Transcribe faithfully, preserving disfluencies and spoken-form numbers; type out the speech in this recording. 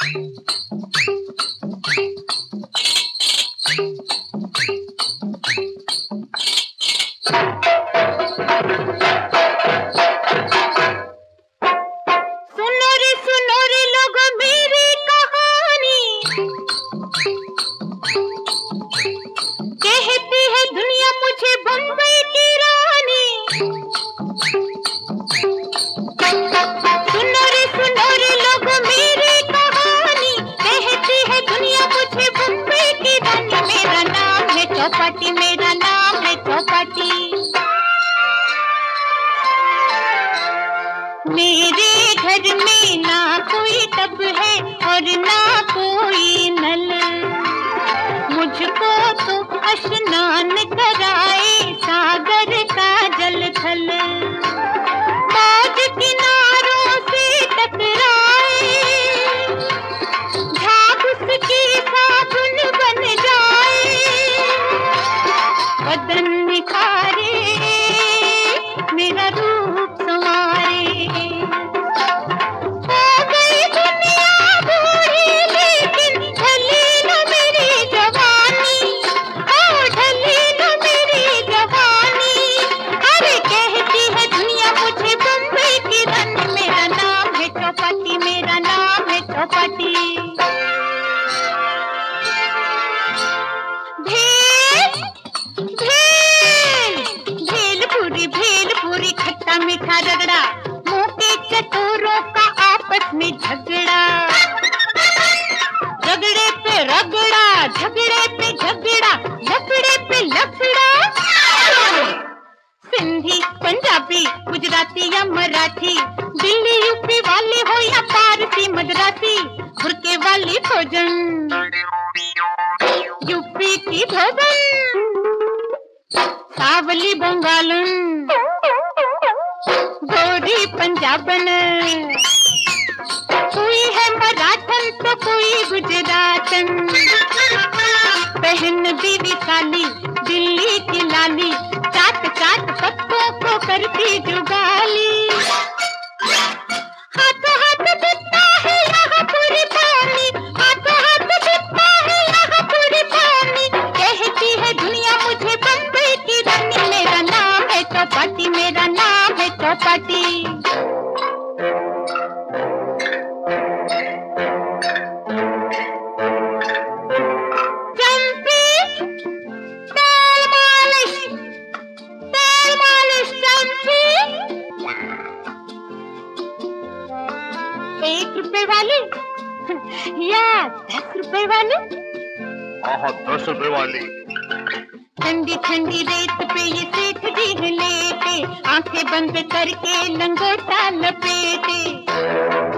चौपाटी मेरा नाम है चौपाटी। मेरे घर में ना कोई टब है और ना कोई नल, मुझको तो स्नान कराए सागर का जल थल। मौज किनारों से टकराए झाग उसकी साबुन बन जाए, बदन निखारे मेरा रूप संवारे। हो गई दुनिया बूढ़ी लेकिन ढली न मेरी जवानी, ओ ढली न मेरी जवानी। अरे कहती है दुनिया मुझे बम्बई की रानी, मेरा नाम है चौपाटी, मेरा नाम है चौपाटी। भेलपुरी खट्टा मीठा रगड़ा, मुंह के चटोरों का आपस में झगड़ा। रगड़े पे रगड़ा, झगड़े पे झगड़ा, लफड़े पे लफड़ा। सिंधी, पंजाबी, गुजराती या मराठी, दिल्ली यूपी वाले हो या पारसी मद्रासी, बुरके वाली भोजन यूपी की भोजन, सावली बंगालन, गोरी पंजाबन, कोई है मराठन तो कोई गुजरातन। बहन बीवी साली दिल्ली की लाली, चाट चाट पत्तों को करती जुगाली। हाथों हाथ दिखता है यहाँ पूरी पानी, हाथों हाथ दिखता है यहाँ पूरी पानी। कहती है दुनिया मुझे बम्बई की रानी, मेरा नाम है चौपाटी, मेरा नाम है चौपाटी। चंपी, तेल मालिश, तेल मालिश चंपी। एक रुपए वाली या दस रुपए वाली? हाँ दस रुपए वाली। ठंडी ठंडी रेत पे ये सेठ जी लेटे, आंखें बंद करके लंगोटा लपेटे।